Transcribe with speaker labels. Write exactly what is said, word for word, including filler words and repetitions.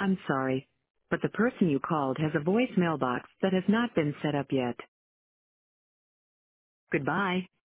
Speaker 1: I'm sorry, but the person you called has a voicemail box that has not been set up yet. Goodbye.